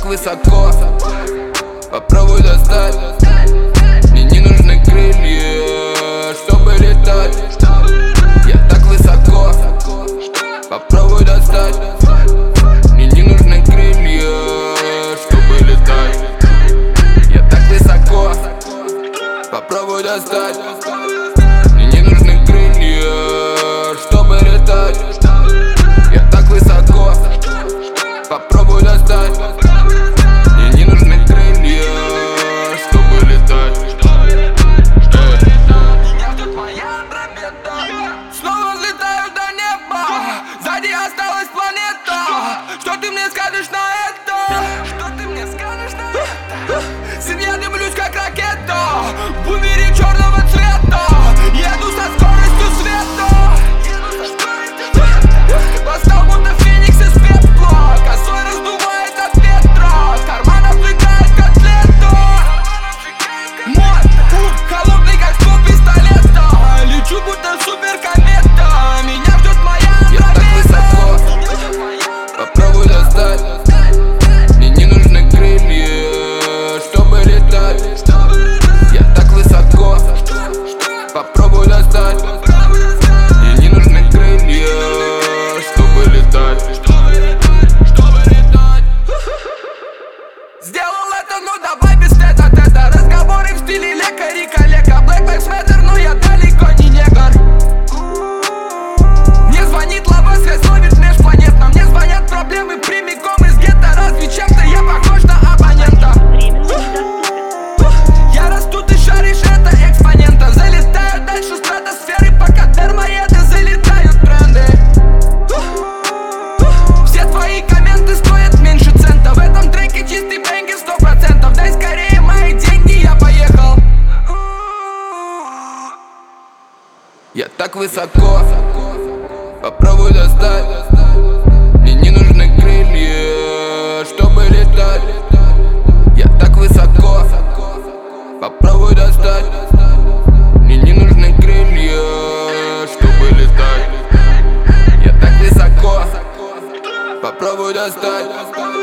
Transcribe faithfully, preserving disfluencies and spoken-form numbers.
так высоко, попробуй достать. Мне не нужны крылья, чтобы летать. Я так высоко, попробуй достать. Мне не нужны крылья, чтобы летать. Я так высоко, попробуй достать. Мне не нужны крылья, чтобы летать. Я так высоко, попробуй достать. Мне не нужны крылья, чтобы летать. Меня ждет моя андромеда. Снова взлетаю до неба. Сзади осталась планета. Что ты мне скажешь на это? Что ты мне скажешь на это? Сын, я дымлюсь как ракета в бумере черного цвета. Еду со скоростью света. Восстал будто феникс из пепла. Косой раздувает от ветра. В карман обжигает котлету. Мод холодный как ствол пистолета. Лечу будто суперкомета. Меня ждет моя андромеда. Я так высоко, попробуй достать. Мне не нужны крылья, чтобы летать. Я так высоко, попробуй достать. Мне не нужны крылья, чтобы летать. Сделал это, ну давай без тета-тета. Разговоры в стиле лекарь и коллега. Black Lives Matter, но я далеко не негр. Мне звонит лава, связь ловит межпланетно. Мне звонят проблемы прямиком из гетто. Разве чем-то я похож на абонента? Я расту, ты шаришь, это экспонента. Залетаю дальше стратосферы, пока термоеды залетают тренды. Все твои комменты стоят меньше цента. В этом треке чистый бенгер сто процентов. Дай скорее мои деньги, я поехал. Я так высоко, попробуй достать. Мне не нужны крылья, чтобы летать. Я так высоко, попробуй достать. Мне не нужны крылья, чтобы летать. Я так высоко, попробуй достать.